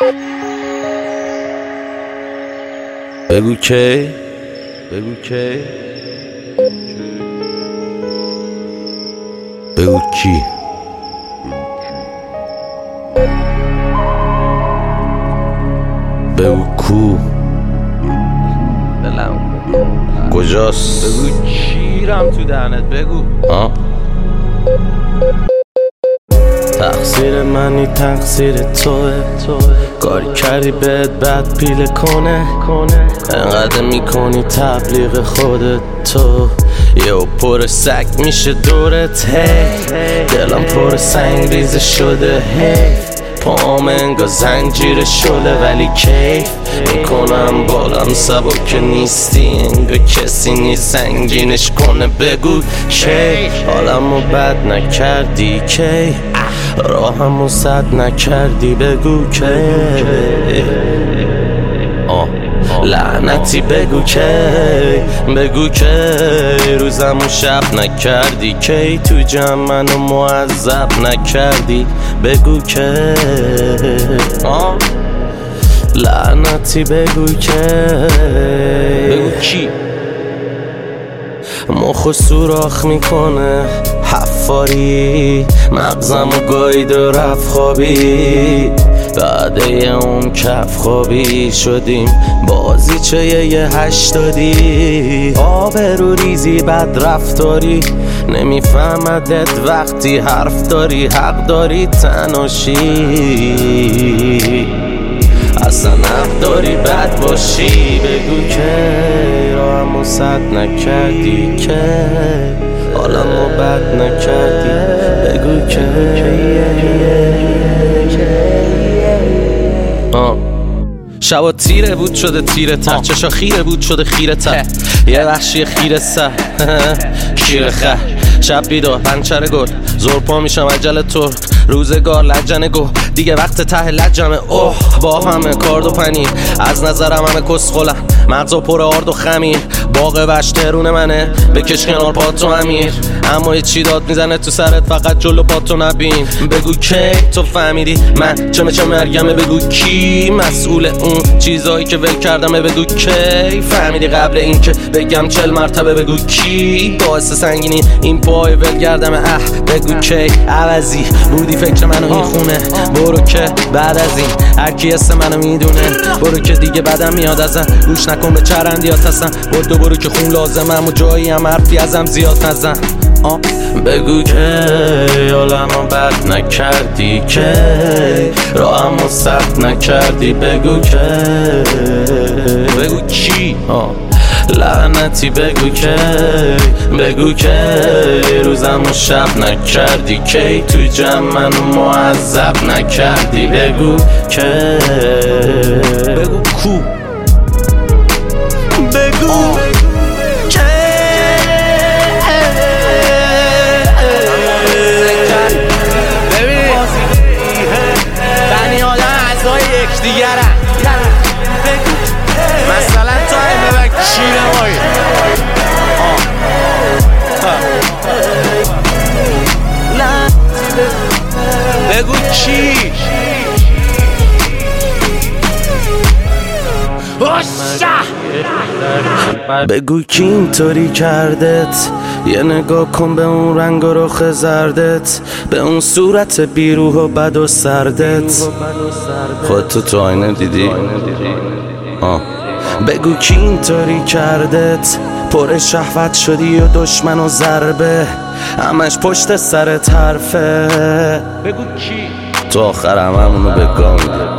بگو کی، بگو کی، بگو کی، بگو کو، کجاست؟ بگو کیرم تو دهنت، بگو تقصیر منی تقصیر توه، کاری کردی بهت بد پیله کنه، انقدر میکنی تبلیغ خودت تو یه پر سگ میشه دورت، هی دلم پر سنگ ریزه شده، هی پام انگار زنجیر شله ولی کیف میکنم بالم سبک نیستی، انگار کسی نیست سنگینش کنه. بگو کی حالمو بد نکردی، کی راهمو سد نکردی، بگو کی لعنتی، بگو کی، بگو کی روزمو شب نکردی، کی تو جمع منو معذب نکردی، بگو کی لعنتی، بگو کی، بگو کی مخو سوراخ میکنه حفاری، مغزمو گاید و رفت خوابی، بعد اون کف خوابی شدیم بازی چه یه 80، آبرو ریزی بد رفتاری، نمیفهمدت وقتی حرف داری، حق داری تناشی، اصلا حق داری بد باشی، بگو که راهمو سد نکردی، که حالمو بد نکردی، بگو که شبا تیره بود شده تیره تر، چشا خیره بود شده خیره تر، یه وحشی خیره سر کیره خر، شب بیدار پنچر گل زور پا میشم عجل ترک، روزگار لجنه گو دیگه وقت ته لجمه، اوه با همه کارد و پنیر از نظرم همه کسخلن، مغزا پر آرد و خمیر، باغ وش ترون منه بکش کنار پاتو امیر، اما یه چی داد میزنه تو سرت فقط جلو پاتو نبین، بگو کی تو فهمیدی من چه مرگمه، بگو کی مسئول اون چیزایی که ول کردمه، بگو کی فهمیدی قبل این که بگم 40 مرتبه، بگو کی باعث سنگینی این پای ول کردمه، بگو کی عوضی بودی فکر منو این خونه، برو که بعد از این هر کی اسم منو میدونه، برو که دیگه بدم میاد ازم، گوش نکن به چرندیات هستم، برو که خون لازمم و جایی هم حرفی ازم زیاد نزن، بگو که حالمو بد نکردی، که راهمو سد نکردی، بگو که بگو کی لعنتی، بگو که بگو که روزمو شب نکردی، کی تو جمع منو معذب نکردی، بگو که بگو کو، بگو دیگرم مثلا تو همه کیره مایی، بگو کی بگو کی اینطوری کردت، یه نگاه کن به اون رنگ و رخ زردت، به اون صورت بیروح و بد و سردت، خودتو تو آینه دیدی؟ بگو کی اینطوری کردت، پر شهوت شدی و دشمن و ضربه، همش پشت سرت حرفه، بگو کی تو آخر همونو بگم،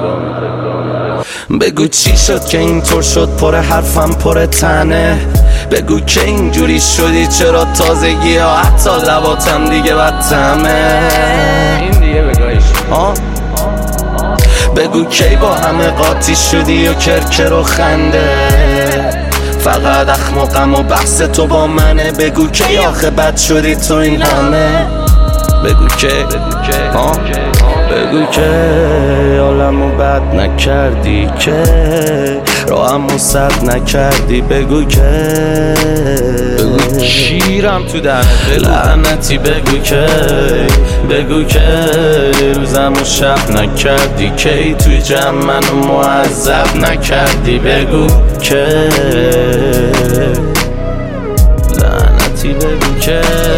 بگو چی شد که اینطور شد پر حرفم پر تنه، بگو که اینجوری شدی چرا تازگی ها حتی لباتم دیگه بدتمه، این دیگه بگایش، بگو کی با همه قاطی شدی و کرکر و خنده، فقط اخمقم و بحث تو با منه، بگو کی آخه بد شدی تو این همه، بگو که بگو که حالمو بد نکردی که راهمو سد نکردی بگو که شیرم تو دهنت لعنتی بگو که روزمو شب نکردی که توی جمع منو معذب نکردی بگو که لعنتی بگو که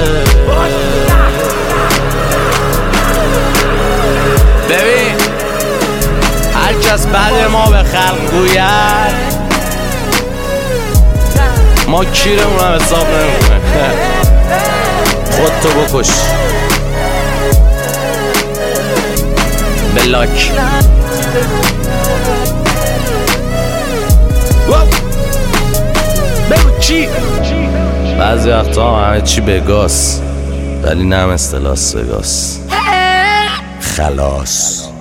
ببین هر کس بعد ما به خلق گوید ما کیرمون هم حساب نمیکنه خودتو بکش بلاک بگو چی؟ بعضی وقتا همه چی بگاس ولی نه مثل لاس وگاس خلاص